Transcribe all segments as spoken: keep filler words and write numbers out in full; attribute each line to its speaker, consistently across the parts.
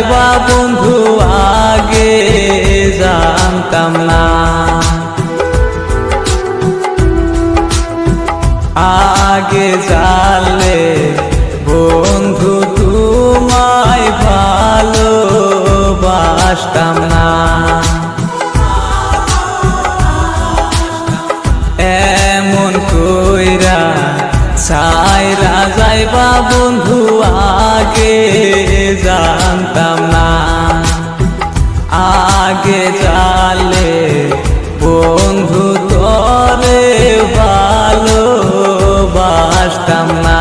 Speaker 1: যাইবা বন্ধু আগে জানতাম না, আগে জানলে বন্ধু তোমায় ভালোবাসতাম না। এমন কইরা ছাইরা যাইবা বন্ধু আগে জানতাম না, আগে জানলে বন্ধু তোরে ভালোবাসতাম না।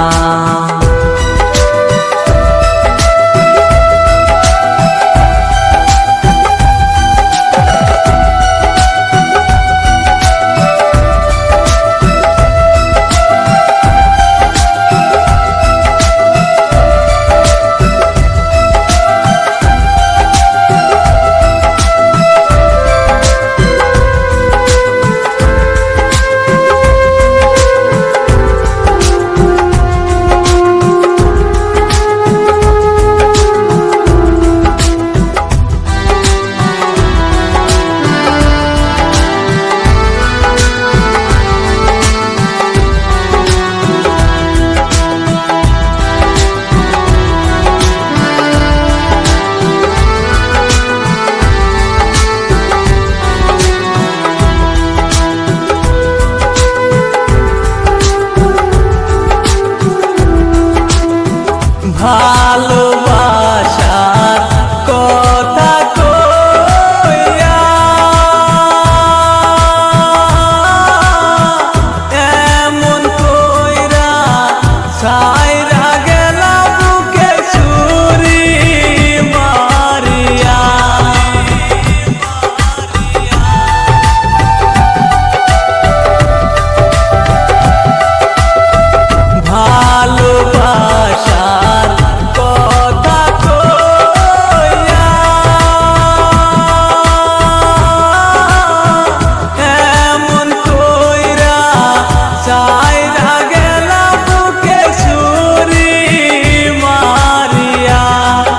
Speaker 1: ভালোবাসার কথা কইয়া এমন কইরা ছাইরা গেলা বুকে ছুরি মারিয়া। ভালোবাসার কথা কইয়া এমন কইরা ছাইরা গেলা বুকে ছুরি মারিয়া।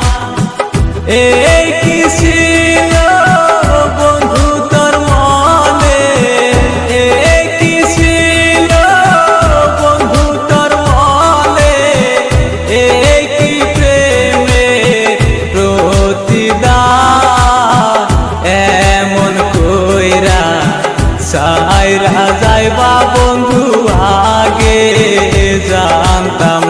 Speaker 1: এই কি ছিল বন্ধু তোর মনে, এই কি ছিল বন্ধু তোর মনে, এই কি প্রেমের প্রতিদান। এমন কইরা ছাইরা যাইবা বন্ধু আগে জানতাম